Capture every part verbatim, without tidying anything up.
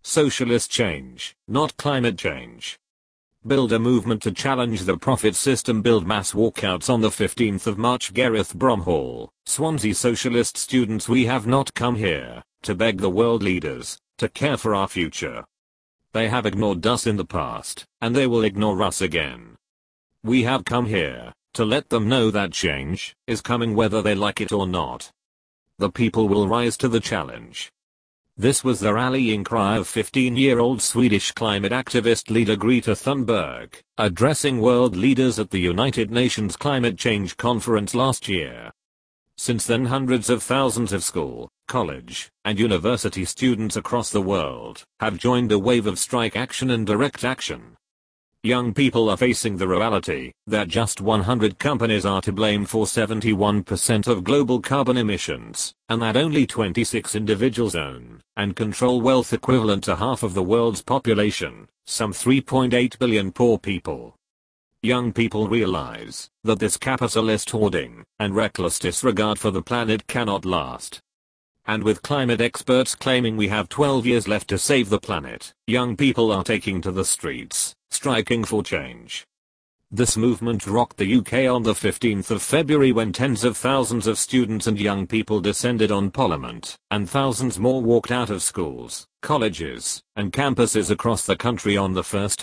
Socialist change, not climate change. Build a movement to challenge the profit system. Build mass walkouts on the fifteenth of March. Gareth Bromhall, Swansea. Socialist students, we have not come here to beg the world leaders to care for our future. They have ignored us in the past, and they will ignore us again. We have come here to let them know that change is coming whether they like it or not. The people will rise to the challenge. This was the rallying cry of fifteen-year-old Swedish climate activist leader Greta Thunberg, addressing world leaders at the United Nations Climate Change Conference last year. Since then, hundreds of thousands of school, college, and university students across the world have joined a wave of strike action and direct action. Young people are facing the reality that just one hundred companies are to blame for seventy-one percent of global carbon emissions, and that only twenty-six individuals own and control wealth equivalent to half of the world's population, some three point eight billion poor people. Young people realize that this capitalist hoarding and reckless disregard for the planet cannot last. And with climate experts claiming we have twelve years left to save the planet, young people are taking to the streets, striking for change. This movement rocked the U K on the fifteenth of February when tens of thousands of students and young people descended on Parliament, and thousands more walked out of schools, colleges, and campuses across the country on the first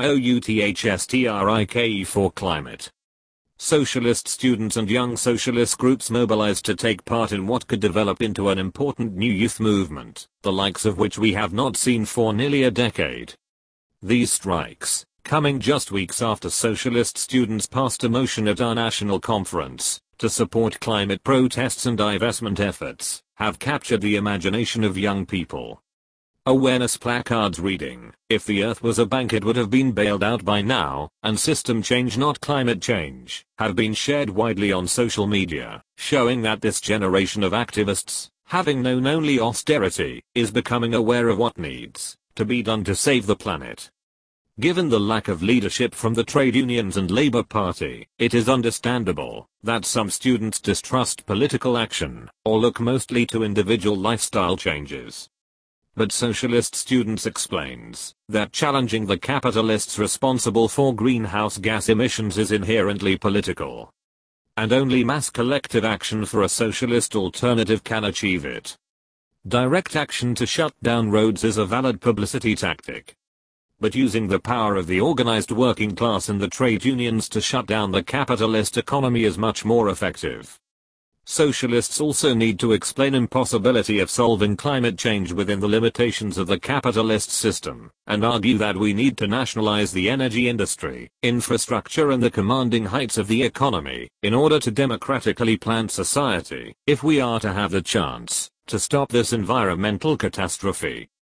WOUTHSTRIKE for climate. Socialist students and young socialist groups mobilized to take part in what could develop into an important new youth movement, the likes of which we have not seen for nearly a decade. These strikes, coming just weeks after socialist students passed a motion at our national conference to support climate protests and divestment efforts, have captured the imagination of young people. Awareness placards reading, "If the earth was a bank it would have been bailed out by now," and "System change not climate change," have been shared widely on social media, showing that this generation of activists, having known only austerity, is becoming aware of what needs to be done to save the planet. Given the lack of leadership from the trade unions and Labour Party, it is understandable that some students distrust political action, or look mostly to individual lifestyle changes. But Socialist Students explains that challenging the capitalists responsible for greenhouse gas emissions is inherently political. And only mass collective action for a socialist alternative can achieve it. Direct action to shut down roads is a valid publicity tactic. But using the power of the organized working class and the trade unions to shut down the capitalist economy is much more effective. Socialists also need to explain impossibility of solving climate change within the limitations of the capitalist system, and argue that we need to nationalize the energy industry, infrastructure and the commanding heights of the economy, in order to democratically plan society, if we are to have the chance to stop this environmental catastrophe.